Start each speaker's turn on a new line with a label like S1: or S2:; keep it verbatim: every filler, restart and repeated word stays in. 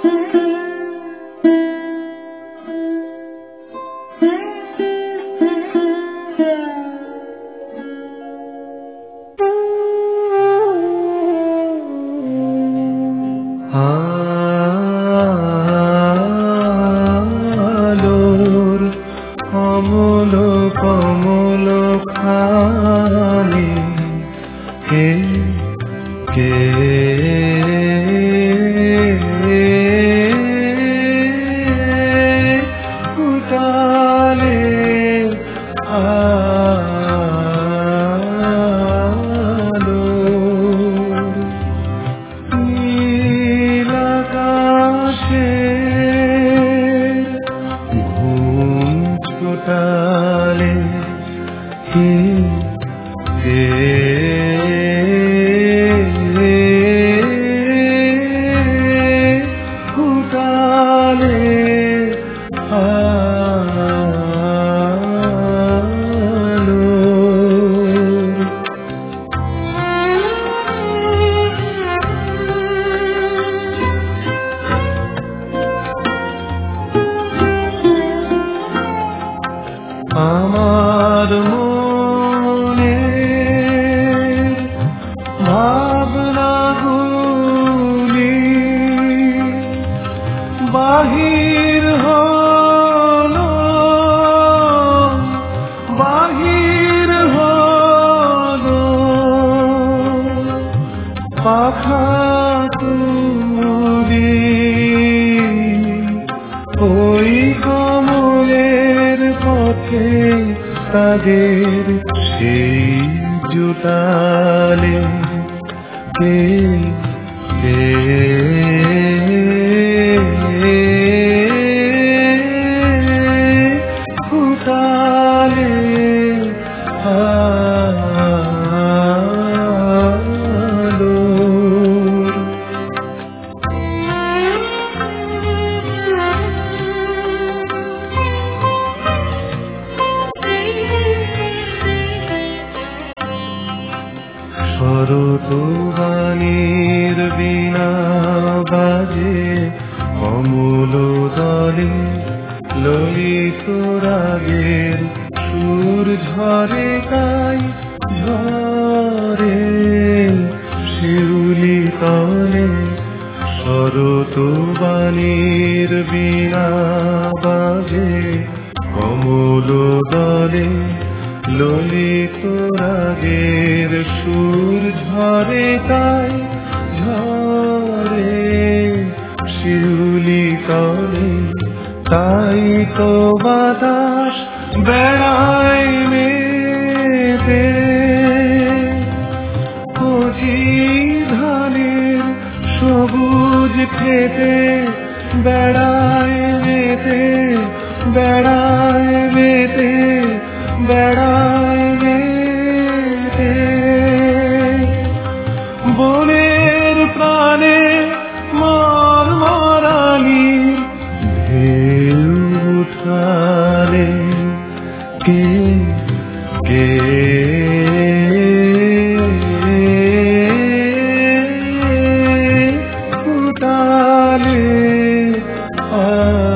S1: আলোর অমল কমল খানি কে কে উতালে আলো নীল আকাশে ঘুম ছোটালে কে কে উতালে আলো আমার মনে ভাবনাগুলি বাহির হলো বাহির হলো পাখা তুলি ওই কমলের পথে তাদের সেই জুটালে কে কে উতালে আলো শরৎবাণীর বীণা বাজে কমল দলে ললিত রাগের সুর ঝরে তাই ঝরে শিউলি তলে শরৎবাণীর বীণা বাজে কমল দলে ললিত রাগের সুর ঝরে তাই ঝরে শিউলি তলে তাই তো বাতাস বেড়ায় মেতে কচি ধানের সবুজ খেতে বেড়ায় মেতে বেড়ায় মেতে বেড়ায় মেতে বনের প্রাণে মন মরালি ঢেউ উঠালে কে কে উঠালে আ